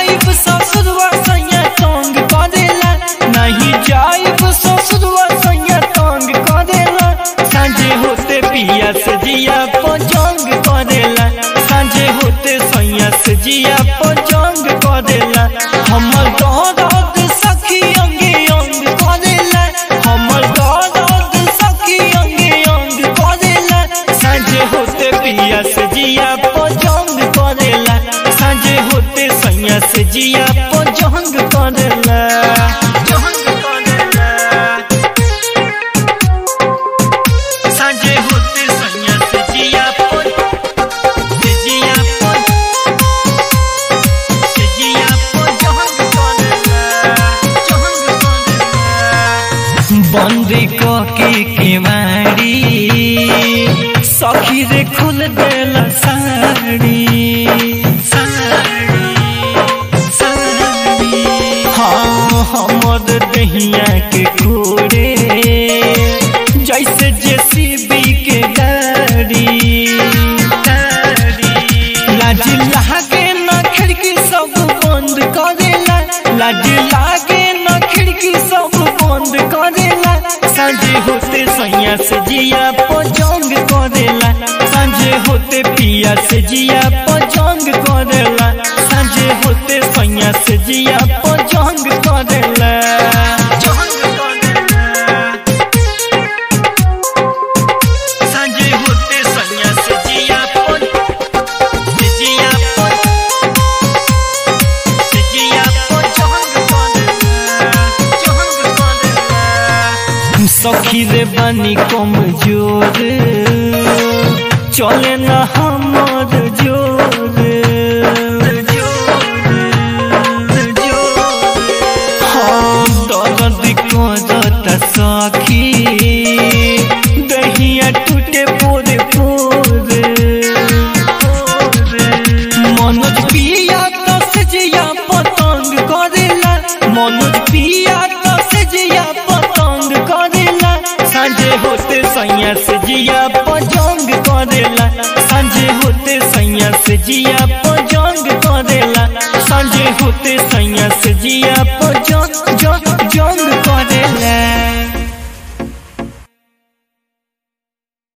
जाइब ससुरवा सैया तंग करेला, नहीं जाइब ससुरवा सैया तंग करेला। सांझे होते पिया से जिया पजंग करेला, सांझे होते सैया से जिया पजंग करेला। हमर दर्द सखी अंगे अंग करेला, हमर दर्द सखी अंगे अंग करेला। सांझे होते पिया से जिया पजंग करेला, सांझे होते सैया से जिया पजंग करेला। सांझे होते सैया से जिया बंद के केवाड़ी सखी रे खुल देल साड़ी। हाँ हमर दहिया के कोरे जैसे जेसीबी के गाड़ी। लाज लागे न खिड़की सब बंद करेला, लाज लागे न खिड़की सब बंद करेला। सांझे होते सैया से जिया पजंग करेला, सांझे होते पिया से जिया पजंग करेला, सांझे होते सैया से जिया पजंग करेला। सांझे होते सैया से जिया सखी रे बानी कमजोर चले न हमर जोर। हाँ दर्द करता सखी दहिया टूटे पोरे पोरे। मनोज पिया तो सजिया पतंग करेला, मनोज पिया तो सजिया पतंग करेला। सांझे होते सैया से जिया पजंग करेला, सांझे होते सैया से जिया पजंग करेला, सांझे होते सैया से जिया पजंग